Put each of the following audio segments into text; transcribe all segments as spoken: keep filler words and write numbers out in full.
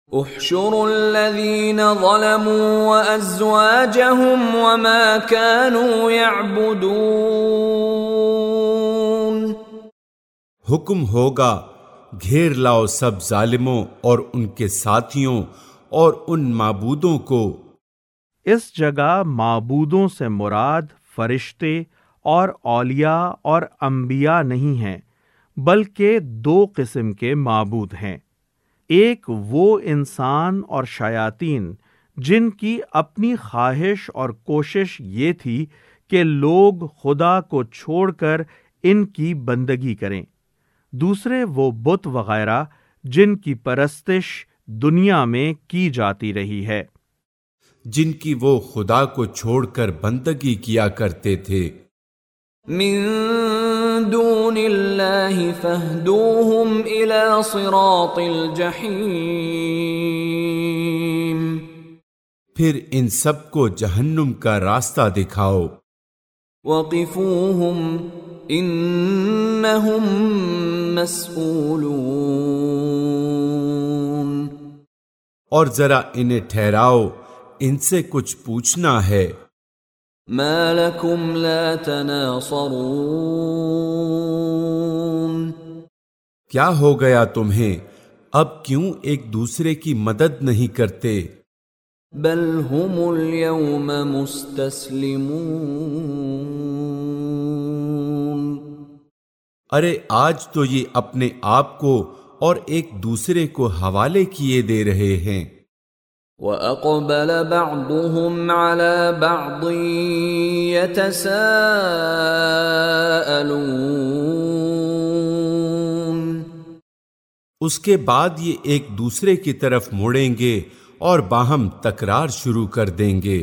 احشروا الذین ظلموا وازواجہم وما كانوا يعبدون۔ حکم ہوگا گھیر لاؤ سب ظالموں اور ان کے ساتھیوں اور ان معبودوں کو۔ اس جگہ معبودوں سے مراد فرشتے اور اولیاء اور انبیاء نہیں ہیں، بلکہ دو قسم کے معبود ہیں۔ ایک وہ انسان اور شیاطین جن کی اپنی خواہش اور کوشش یہ تھی کہ لوگ خدا کو چھوڑ کر ان کی بندگی کریں۔ دوسرے وہ بت وغیرہ جن کی پرستش دنیا میں کی جاتی رہی ہے، جن کی وہ خدا کو چھوڑ کر بندگی کیا کرتے تھے۔ من دون اللہ فاہدوہم الی صراط الجحیم۔ پھر ان سب کو جہنم کا راستہ دکھاؤ۔ وقفوہم انہم مسئولون۔ اور ذرا انہیں ٹھہراؤ، ان سے کچھ پوچھنا ہے۔ ما لکم لا تناصرون۔ کیا ہو گیا تمہیں، اب کیوں ایک دوسرے کی مدد نہیں کرتے؟ بل ہم اليوم مستسلمون۔ ارے آج تو یہ اپنے آپ کو اور ایک دوسرے کو حوالے کیے دے رہے ہیں۔ وَأَقْبَلَ بَعْضُهُمْ عَلَى بَعْضٍ يَتَسَاءَلُونَ۔ اس کے بعد یہ ایک دوسرے کی طرف مڑیں گے اور باہم تکرار شروع کر دیں گے۔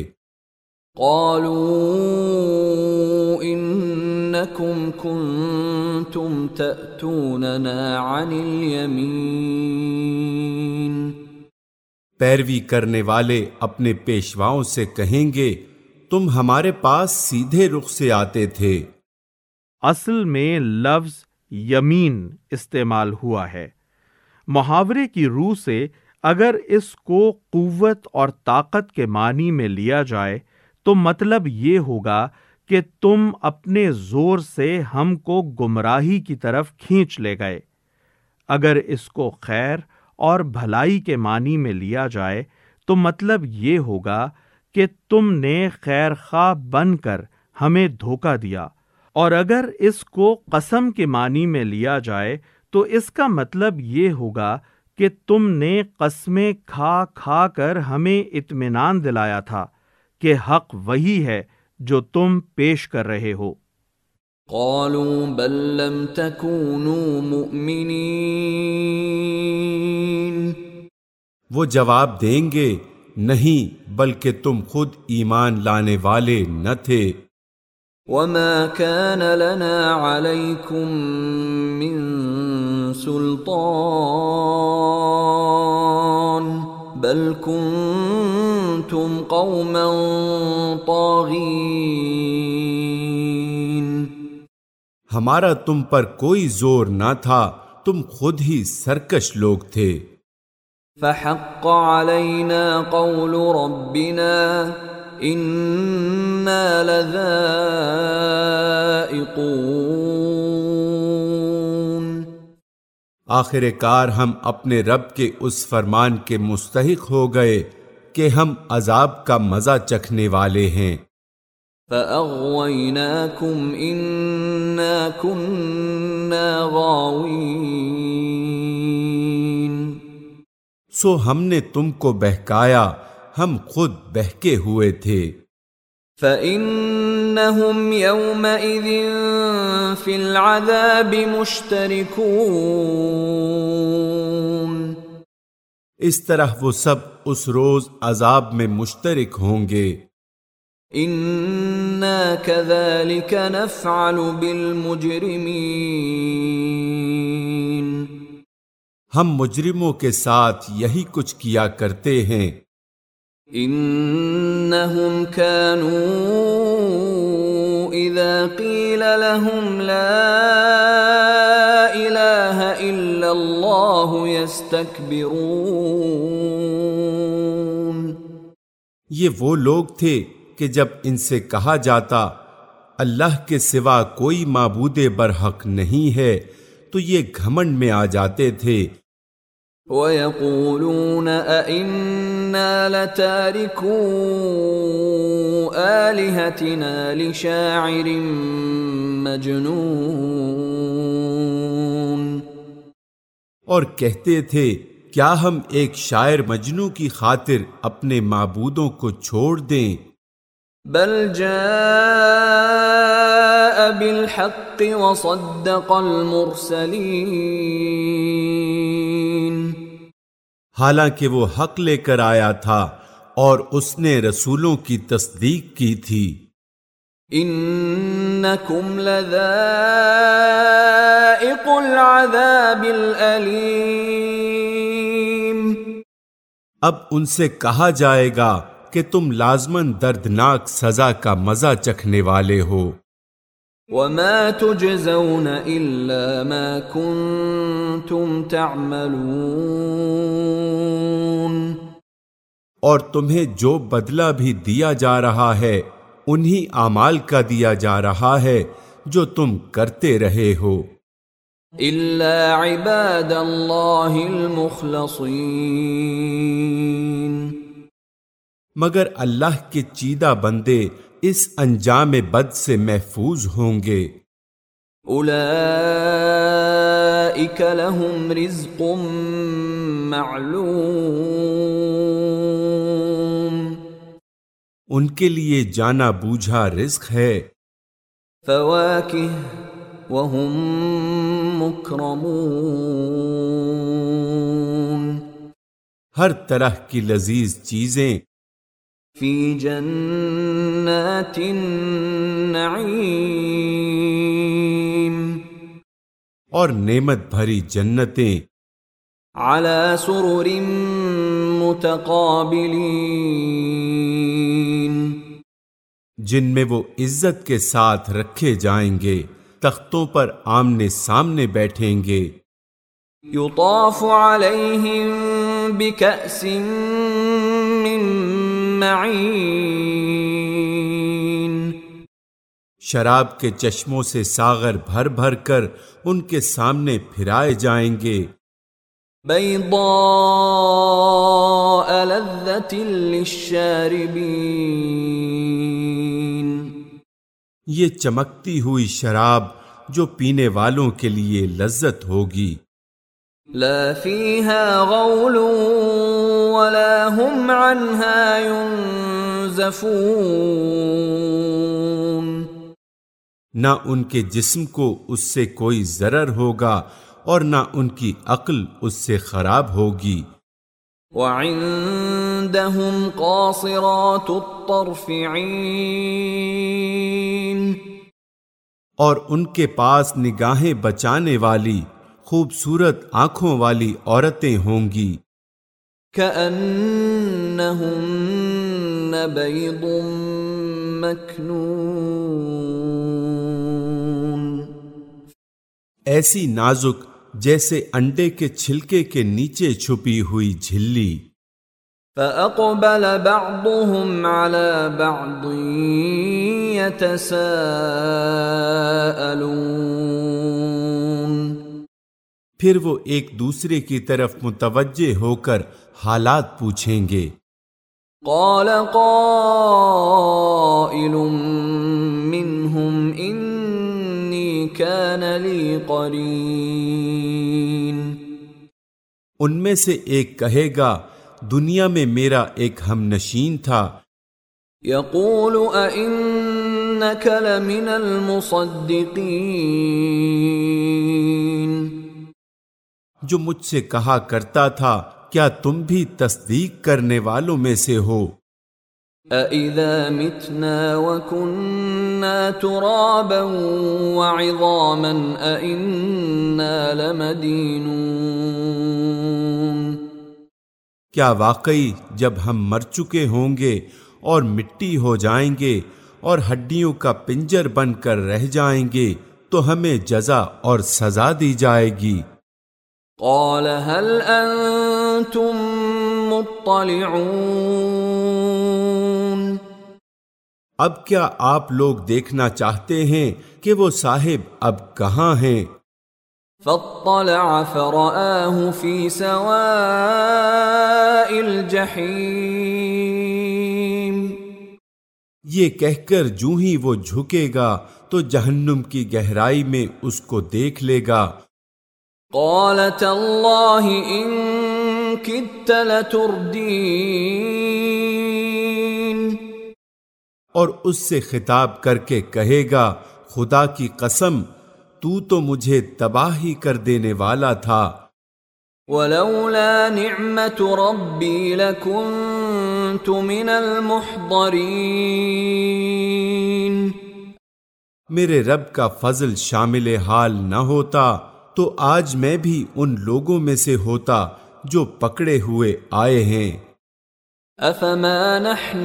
قَالُوا إِنَّكُمْ كُنْتُمْ تَأْتُونَنَا عَنِ الْيَمِينِ۔ پیروی کرنے والے اپنے پیشواؤں سے کہیں گے تم ہمارے پاس سیدھے رخ سے آتے تھے۔ اصل میں لفظ یمین استعمال ہوا ہے۔ محاورے کی روح سے اگر اس کو قوت اور طاقت کے معنی میں لیا جائے تو مطلب یہ ہوگا کہ تم اپنے زور سے ہم کو گمراہی کی طرف کھینچ لے گئے۔ اگر اس کو خیر اور بھلائی کے معنی میں لیا جائے تو مطلب یہ ہوگا کہ تم نے خیر خواہ بن کر ہمیں دھوکہ دیا، اور اگر اس کو قسم کے معنی میں لیا جائے تو اس کا مطلب یہ ہوگا کہ تم نے قسمیں کھا کھا کر ہمیں اطمینان دلایا تھا کہ حق وہی ہے جو تم پیش کر رہے ہو۔ قالوا بل لم تكونوا مؤمنین۔ وہ جواب دیں گے نہیں، بلکہ تم خود ایمان لانے والے نہ تھے۔ وما كان لنا عليكم من سلطان بل كنتم قوما طاغین۔ ہمارا تم پر کوئی زور نہ تھا، تم خود ہی سرکش لوگ تھے۔ فحق علينا قول ربنا إنا لذائقون۔ آخر کار ہم اپنے رب کے اس فرمان کے مستحق ہو گئے کہ ہم عذاب کا مزہ چکھنے والے ہیں۔ فأغويناكم إنا كنا غاوين۔ سو ہم نے تم کو بہکایا، ہم خود بہکے ہوئے تھے۔ فَإِنَّهُمْ يَوْمَئِذٍ فِي الْعَذَابِ مُشْتَرِكُونَ۔ اس طرح وہ سب اس روز عذاب میں مشترک ہوں گے۔ إِنَّا كَذَلِكَ نَفْعَلُ بِالْمُجْرِمِينَ۔ ہم مجرموں کے ساتھ یہی کچھ کیا کرتے ہیں۔ إِنَّهُمْ كَانُوا إِذَا قِيلَ لَهُمْ لَا إِلَٰهَ إِلَّا اللَّهُ يَسْتَكْبِرُونَ۔ یہ وہ لوگ تھے کہ جب ان سے کہا جاتا اللہ کے سوا کوئی معبود برحق نہیں ہے تو یہ گھمنڈ میں آ جاتے تھے. وَيَقُولُونَ أَإِنَّا لَتَارِكُو آلِهَتِنَا لِشَاعِرٍ مَجْنُونٍ. اور کہتے تھے کیا ہم ایک شاعر مجنوں کی خاطر اپنے معبودوں کو چھوڑ دیں؟ بل جاء بالحق وصدق المرسلین. حالانکہ وہ حق لے کر آیا تھا اور اس نے رسولوں کی تصدیق کی تھی. انکم لذائق العذاب الالیم. اب ان سے کہا جائے گا کہ تم لازماً دردناک سزا کا مزہ چکھنے والے ہو. وما تجزون الا ما کنتم تعملون. اور تمہیں جو بدلہ بھی دیا جا رہا ہے انہی اعمال کا دیا جا رہا ہے جو تم کرتے رہے ہو. الا عباد اللہ المخلصین. مگر اللہ کے چیدہ بندے اس انجام بد سے محفوظ ہوں گے. اولئک لہم رزق معلوم. ان کے لیے جانا بوجھا رزق ہے. فواکہ وہم مکرمون. ہر طرح کی لذیذ چیزیں فی جنات النعیم. اور نعمت بھری جنتیں علی سرر متقابلین. جن میں وہ عزت کے ساتھ رکھے جائیں گے، تختوں پر آمنے سامنے بیٹھیں گے. یطاف علیہم بکأس من معین. شراب کے چشموں سے ساغر بھر بھر کر ان کے سامنے پھرائے جائیں گے. بیضاء لذۃ للشاربین. یہ چمکتی ہوئی شراب جو پینے والوں کے لیے لذت ہوگی. لا فیہا غول ولا هم عنها ينزفون. نہ ان کے جسم کو اس سے کوئی ضرر ہوگا اور نہ ان کی عقل اس سے خراب ہوگی. وعندهم قاصرات الطرف عین. اور ان کے پاس نگاہیں بچانے والی خوبصورت آنکھوں والی عورتیں ہوں گی. کأنہن بیض مکنون. ایسی نازک جیسے انڈے کے چھلکے کے نیچے چھپی ہوئی جھلی. فأقبل بعضهم على بعض يتساءلون. پھر وہ ایک دوسرے کی طرف متوجہ ہو کر حالات پوچھیں گے. قال قائل منهم انی کان لی قرین. ان میں سے ایک کہے گا دنیا میں میرا ایک ہم نشین تھا. یقول ائنک لمن المصدقین. جو مجھ سے کہا کرتا تھا کیا تم بھی تصدیق کرنے والوں میں سے ہو؟ اَإِذَا مِتْنَا وَكُنَّا تُرَابًا وَعِظَامًا أَإِنَّا لَمَدِينُونَ. کیا واقعی جب ہم مر چکے ہوں گے اور مٹی ہو جائیں گے اور ہڈیوں کا پنجر بن کر رہ جائیں گے تو ہمیں جزا اور سزا دی جائے گی. قال هل انتم مطلعون اب کیا آپ لوگ دیکھنا چاہتے ہیں کہ وہ صاحب اب کہاں ہیں؟ فاطلع فرآه في سواء الجحیم، یہ کہہ کر جو ہی وہ جھکے گا تو جہنم کی گہرائی میں اس کو دیکھ لے گا۔ قال تاللہ ان کدت لتردین، اور اس سے خطاب کر کے کہے گا خدا کی قسم تو تو مجھے تباہ ہی کر دینے والا تھا۔ ولولا نعمت ربی لکنت من المحضرین، میرے رب کا فضل شامل حال نہ ہوتا تو آج میں بھی ان لوگوں میں سے ہوتا جو پکڑے ہوئے آئے ہیں۔ افما نحن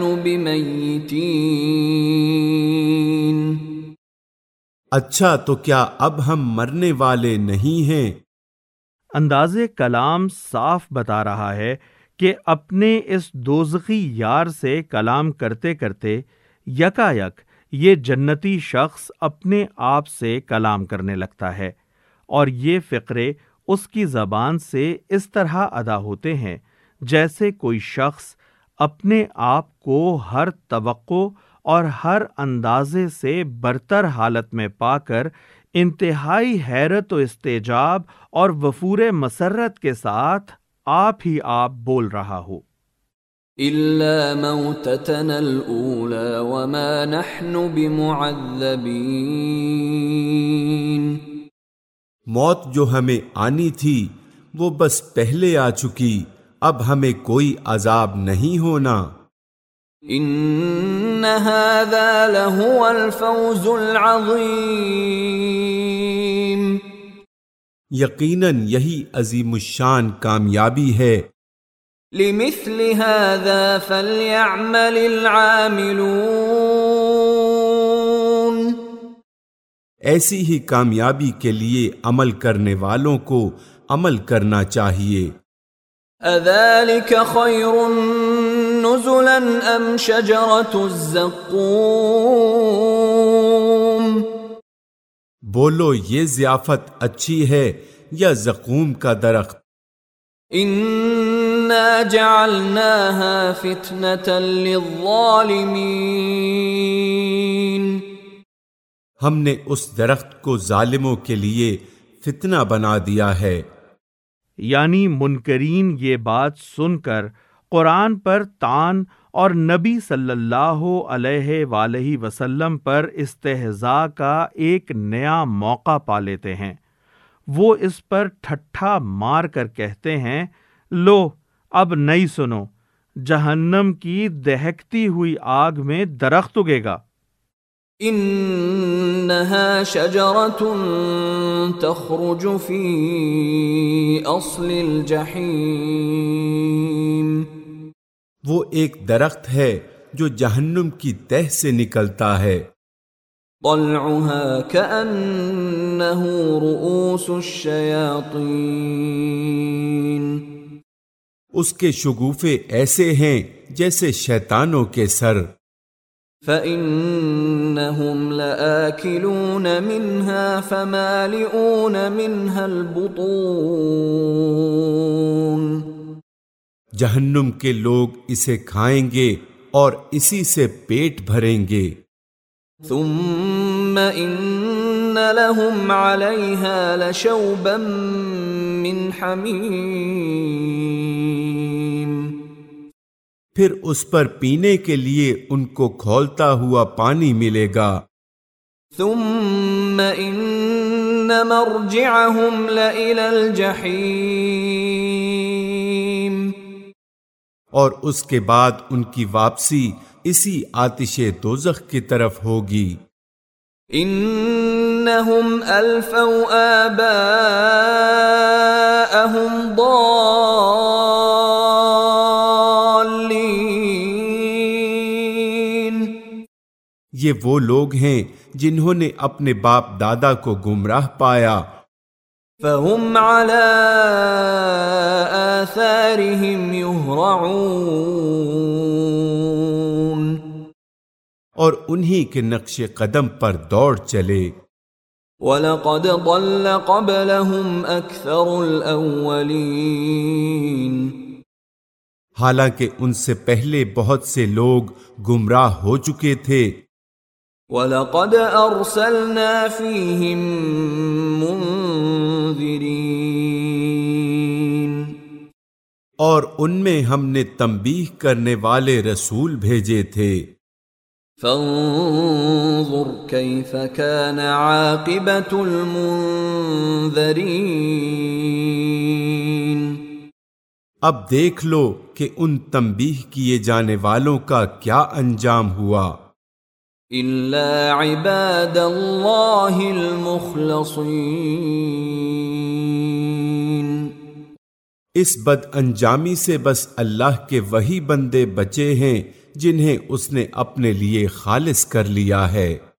بمیتین، اچھا تو کیا اب ہم مرنے والے نہیں ہیں؟ انداز کلام صاف بتا رہا ہے کہ اپنے اس دوزخی یار سے کلام کرتے کرتے یکا یک یہ جنتی شخص اپنے آپ سے کلام کرنے لگتا ہے، اور یہ فقرے اس کی زبان سے اس طرح ادا ہوتے ہیں جیسے کوئی شخص اپنے آپ کو ہر توقع اور ہر اندازے سے برتر حالت میں پا کر انتہائی حیرت و استعجاب اور وفور مسرت کے ساتھ آپ ہی آپ بول رہا ہو۔ الا موتتنا الاولى وما نحن بمعذبین، موت جو ہمیں آنی تھی وہ بس پہلے آ چکی، اب ہمیں کوئی عذاب نہیں ہونا۔ ان هذا لهو الفوز العظیم، یقیناً یہی عظیم الشان کامیابی ہے۔ لمثل هذا فليعمل العاملون، ایسی ہی کامیابی کے لیے عمل کرنے والوں کو عمل کرنا چاہیے۔ اذلك خیر نزلا ام شجرۃ الزقوم، بولو یہ ضیافت اچھی ہے یا زقوم کا درخت؟ انا جعلناها فتنة للظالمین، ہم نے اس درخت کو ظالموں کے لیے فتنہ بنا دیا ہے۔ یعنی منکرین یہ بات سن کر قرآن پر طعن اور نبی صلی اللہ علیہ وآلہ وسلم پر استہزاء کا ایک نیا موقع پا لیتے ہیں۔ وہ اس پر ٹھٹھا مار کر کہتے ہیں، لو اب نہیں سنو، جہنم کی دہکتی ہوئی آگ میں درخت اگے گا۔ انها شجرۃ تخرج فی اصل الجحیم، وہ ایک درخت ہے جو جہنم کی تہ سے نکلتا ہے۔ طلعها كأنه رؤوس الشیاطین، اس کے شگوفے ایسے ہیں جیسے شیطانوں کے سر۔ فَإِنَّهُمْ لَآكِلُونَ مِنْهَا فَمَالِئُونَ مِنْهَا الْبُطُونَ، جہنم کے لوگ اسے کھائیں گے اور اسی سے پیٹ بھریں گے۔ ثُمَّ إِنَّ لَهُمْ عَلَيْهَا لَشَوْبًا مِّنْ حَمِيمٍ، پھر اس پر پینے کے لیے ان کو کھولتا ہوا پانی ملے گا۔ ثم ان مرجعهم لإلى الجحیم، اور اس کے بعد ان کی واپسی اسی آتش دوزخ کی طرف ہوگی۔ انہم الفوا آباءہم ضالین، یہ وہ لوگ ہیں جنہوں نے اپنے باپ دادا کو گمراہ پایا۔ فهم على آثارهم يهرعون، اور انہی کے نقش قدم پر دوڑ چلے۔ وَلَقَدْ ضَلَّ قَبْلَهُمْ أَكْثَرُ الْأَوَّلِينَ، حالانکہ ان سے پہلے بہت سے لوگ گمراہ ہو چکے تھے۔ وَلَقَدْ أَرْسَلْنَا فِيهِم مُنذِرِينَ، اور ان میں ہم نے تنبیہ کرنے والے رسول بھیجے تھے۔ فانظر كيف كان عاقبة المنذرين، اب دیکھ لو کہ ان تنبیہ کیے جانے والوں کا کیا انجام ہوا۔ إلا عباد الله المخلصين، اس بد انجامی سے بس اللہ کے وہی بندے بچے ہیں جنہیں اس نے اپنے لیے خالص کر لیا ہے۔